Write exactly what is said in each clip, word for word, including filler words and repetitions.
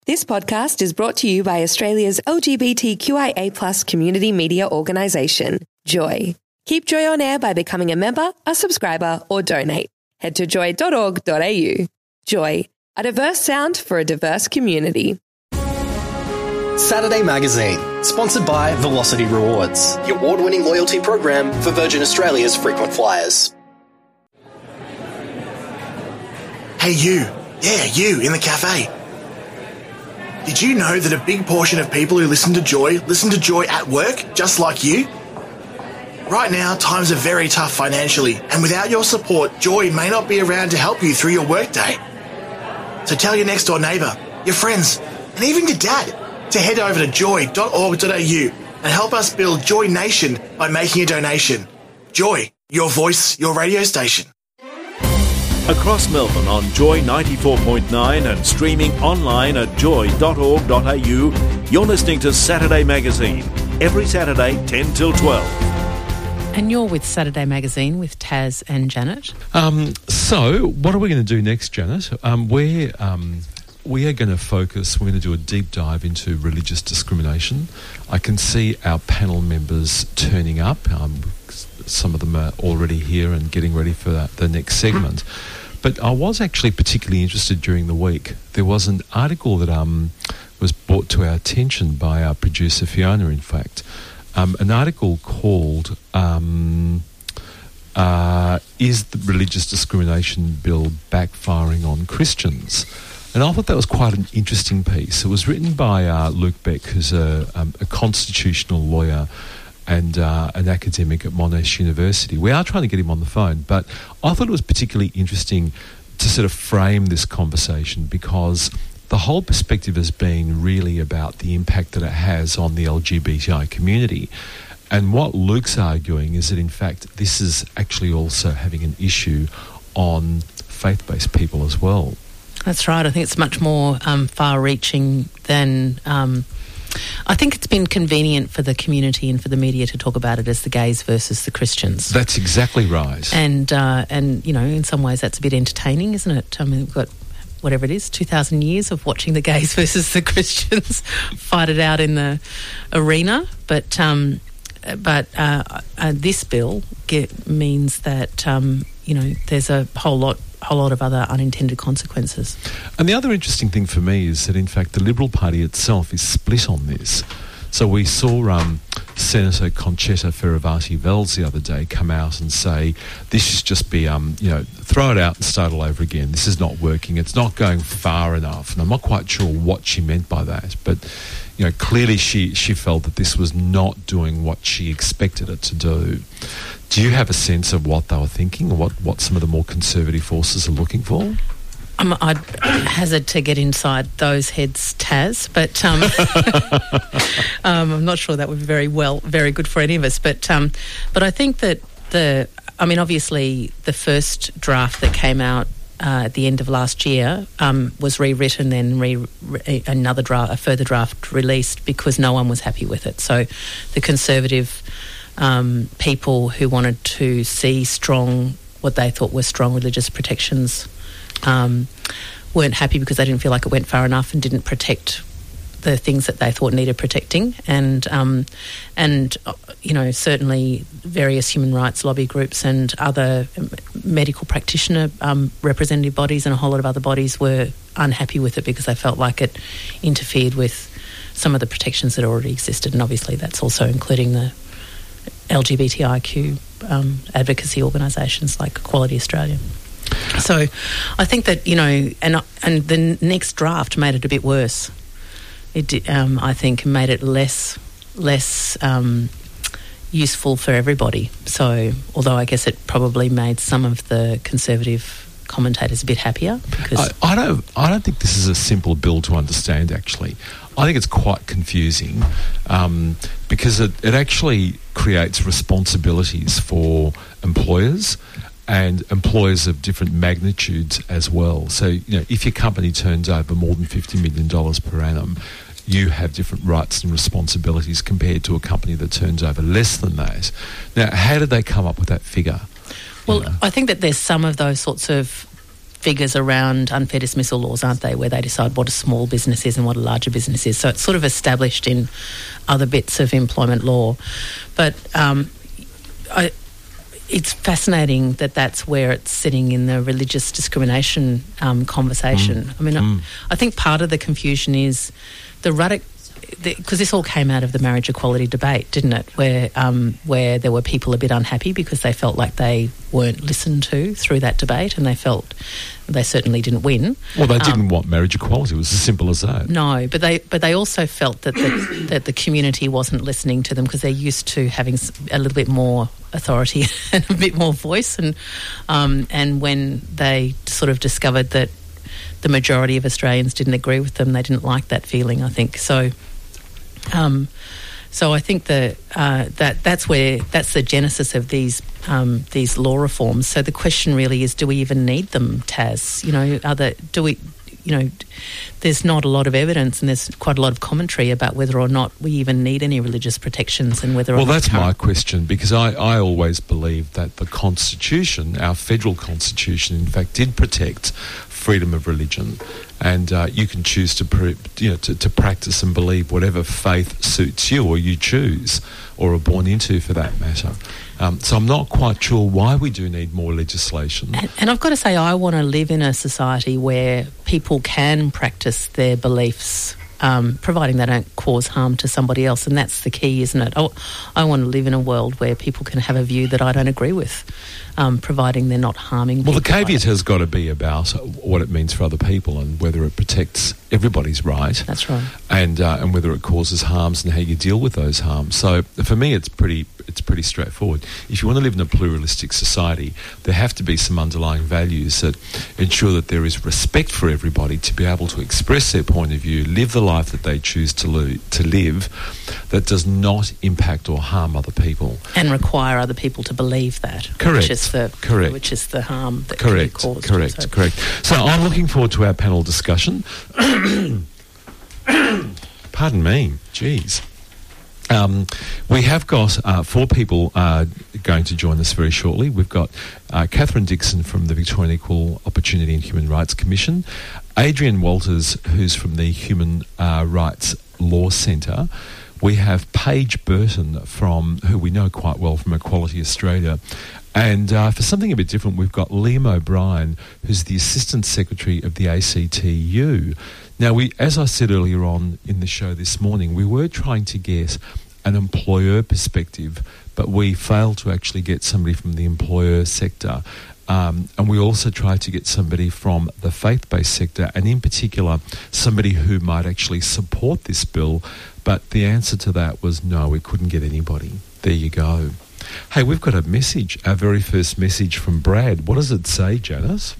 This podcast is brought to you by Australia's L G B T Q I A plus community media organisation, Joy. Keep Joy on air by becoming a member, a subscriber or donate. Head to joy dot org dot a u. Joy, a diverse sound for a diverse community. Saturday Magazine, sponsored by Velocity Rewards, your award-winning loyalty program for Virgin Australia's frequent flyers. Hey you, yeah you in the cafe. Did you know that a big portion of people who listen to Joy listen to Joy at work, just like you? Right now, times are very tough financially, and without your support, Joy may not be around to help you through your workday. So tell your next door neighbour, your friends, and even your dad to head over to joy dot org dot a u and help us build Joy Nation by making a donation. Joy, your voice, your radio station. Across Melbourne on Joy ninety-four point nine and streaming online at joy dot org dot a u, you're listening to Saturday Magazine, every Saturday ten till twelve. And you're with Saturday Magazine with Taz and Janet. Um, so, what are we going to do next, Janet? Um, we're, um, we are going to focus, we're going to do a deep dive into religious discrimination. I can see our panel members turning up. Um, some of them are already here and getting ready for the, the next segment. But I was actually particularly interested during the week. There was an article that um, was brought to our attention by our producer, Fiona, in fact. Um, an article called um, uh, Is the Religious Discrimination Bill Backfiring on Christians? And I thought that was quite an interesting piece. It was written by uh, Luke Beck, who's a, um, a constitutional lawyer and uh, an academic at Monash University. We are trying to get him on the phone, but I thought it was particularly interesting to sort of frame this conversation because the whole perspective has been really about the impact that it has on the L G B T I community. And what Luke's arguing is that, in fact, this is actually also having an issue on faith-based people as well. That's right. I think it's much more um, far-reaching than... Um, I think it's been convenient for the community and for the media to talk about it as the gays versus the Christians. That's exactly right. And, uh, and you know, in some ways that's a bit entertaining, isn't it? I mean, we've got, whatever it is, two thousand years of watching the gays versus the Christians fight it out in the arena. But um, but uh, uh, this bill get, means that, um, you know, there's a whole lot whole lot of other unintended consequences. And the other interesting thing for me is that, in fact, the Liberal Party itself is split on this. So we saw um, Senator Conchetta Fierravanti-Vels the other day come out and say, this should just be, um, you know, throw it out and start all over again. This is not working. It's not going far enough. And I'm not quite sure what she meant by that. But, you know, clearly she, she felt that this was not doing what she expected it to do. Do you have a sense of what they were thinking or what, what some of the more conservative forces are looking for? Um, I'd hazard to get inside those heads, Taz, but um, um, I'm not sure that would be very well, very good for any of us. But um, but I think that the, I mean, obviously the first draft that came out uh, at the end of last year um, was rewritten, then re, re, another draft, a further draft released because no one was happy with it. So the Conservative um, people who wanted to see strong, what they thought were strong religious protections, Um, weren't happy because they didn't feel like it went far enough and didn't protect the things that they thought needed protecting. And, um, and uh, you know, certainly various human rights lobby groups and other medical practitioner um, representative bodies and a whole lot of other bodies were unhappy with it because they felt like it interfered with some of the protections that already existed. And obviously that's also including the L G B T I Q um, advocacy organisations like Equality Australia. So I think that, you know, and and the next draft made it a bit worse. It did, um, I think, made it less less um, useful for everybody. So although I guess it probably made some of the Conservative commentators a bit happier. Because I, I don't I don't think this is a simple bill to understand, actually. I think it's quite confusing um, because it, it actually creates responsibilities for employers and employers of different magnitudes as well. So, you know, if your company turns over more than fifty million dollars per annum, you have different rights and responsibilities compared to a company that turns over less than that. Now, how did they come up with that figure? Well, you know? I think that there's some of those sorts of figures around unfair dismissal laws, aren't they, where they decide what a small business is and what a larger business is. So it's sort of established in other bits of employment law. But um, I, it's fascinating that that's where it's sitting in the religious discrimination um, conversation. Mm. I mean, mm. I, I think part of the confusion is the radical... because this all came out of the marriage equality debate, didn't it? Where um, where there were people a bit unhappy because they felt like they weren't listened to through that debate, and they felt they certainly didn't win. Well, they didn't um, want marriage equality. It was as simple as that. No, but they but they also felt that the, that the community wasn't listening to them because they're used to having a little bit more authority and a bit more voice, and um, and when they sort of discovered that the majority of Australians didn't agree with them, they didn't like that feeling, I think. So. Um, so I think the, uh, that that's where that's the genesis of these um, these law reforms. So the question really is: do we even need them, Taz? You know, are the, do we? You know, there's not a lot of evidence, and there's quite a lot of commentary about whether or not we even need any religious protections, and whether. Well, or not that's current- my question, because I, I always believed that the Constitution, our federal Constitution, in fact, did protect freedom of religion, and uh, you can choose to, pre- you know, to to practice and believe whatever faith suits you, or you choose, or are born into, for that matter. Um, so I'm not quite sure why we do need more legislation. And, and I've got to say, I want to live in a society where people can practice their beliefs, um, providing they don't cause harm to somebody else, and that's the key, isn't it? I, I want to live in a world where people can have a view that I don't agree with, um, providing they're not harming people. Well, the caveat has got to be about what it means for other people and whether it protects everybody's right. That's right. And uh, and whether it causes harms and how you deal with those harms. So for me, it's pretty it's pretty straightforward. If you want to live in a pluralistic society, there have to be some underlying values that ensure that there is respect for everybody to be able to express their point of view, live the life that they choose to, lo- to live, that does not impact or harm other people. And require other people to believe that. Correct. Which is the, correct. Which is the harm that correct. can be caused. Correct, So. correct. So I'm looking forward to our panel discussion. Pardon me. Jeez. Um, we have got uh, four people uh, going to join us very shortly. We've got uh, Catherine Dixon from the Victorian Equal Opportunity and Human Rights Commission, Adrian Walters, who's from the Human uh, Rights Law Centre. We have Paige Burton, from who we know quite well from Equality Australia. And uh, for something a bit different, we've got Liam O'Brien, who's the Assistant Secretary of the A C T U. Now, we, as I said earlier on in the show this morning, we were trying to get an employer perspective, but we failed to actually get somebody from the employer sector. Um, and we also tried to get somebody from the faith-based sector, and in particular, somebody who might actually support this bill. But the answer to that was no, we couldn't get anybody. There you go. Hey, we've got a message, our very first message from Brad. What does it say, Janice?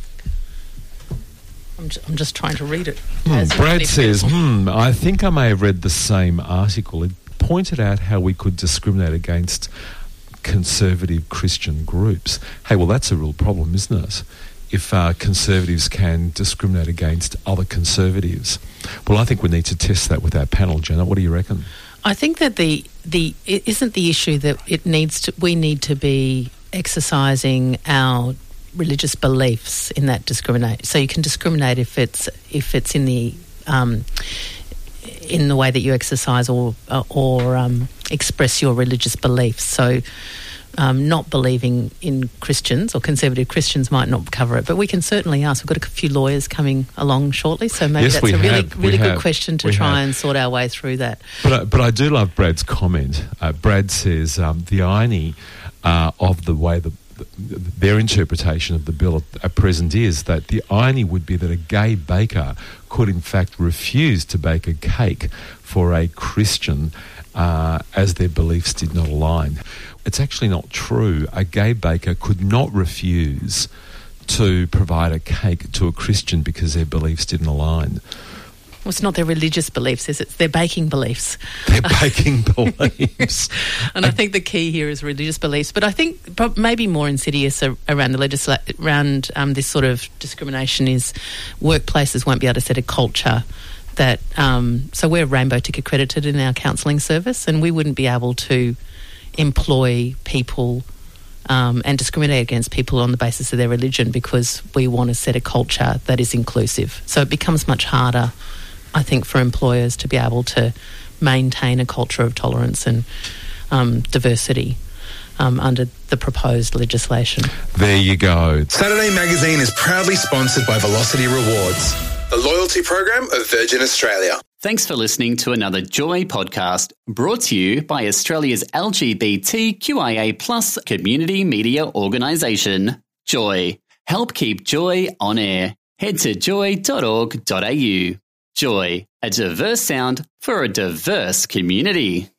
I'm just, I'm just trying to read it. Hmm, Brad says, hmm, I think I may have read the same article. It pointed out how we could discriminate against conservative Christian groups. Hey, well, that's a real problem, isn't it? If uh, conservatives can discriminate against other conservatives. Well, I think we need to test that with our panel, Jenna. What do you reckon? I think that the the it isn't the issue that it needs to. We need to be exercising our religious beliefs in that discriminate. So you can discriminate if it's if it's in the um, in the way that you exercise or uh, or um, express your religious beliefs. So. Um, not believing in Christians or conservative Christians might not cover it, but we can certainly ask. We've got a few lawyers coming along shortly, so maybe yes, that's a really, have. really good have. question to we try have. and sort our way through that. But I, but I do love Brad's comment. Uh, Brad says um, the irony uh, of the way the, the, their interpretation of the bill at, at present is that the irony would be that a gay baker could in fact refuse to bake a cake for a Christian uh, as their beliefs did not align. It's actually not true. A gay baker could not refuse to provide a cake to a Christian because their beliefs didn't align. Well, it's not their religious beliefs, is it? It's their baking beliefs. Their baking beliefs. And I think the key here is religious beliefs. But I think prob- maybe more insidious around the legisla- around um, this sort of discrimination is workplaces won't be able to set a culture that... Um, so we're Rainbow Tick accredited in our counselling service, and we wouldn't be able to employ people um, and discriminate against people on the basis of their religion because we want to set a culture that is inclusive. So it becomes much harder, I think, for employers to be able to maintain a culture of tolerance and um, diversity um, under the proposed legislation. There you go. Saturday Magazine is proudly sponsored by Velocity Rewards, the loyalty program of Virgin Australia. Thanks for listening to another Joy podcast, brought to you by Australia's L G B T Q I A plus community media organisation, Joy. Help keep Joy on air. Head to joy dot org dot a u. Joy, a diverse sound for a diverse community.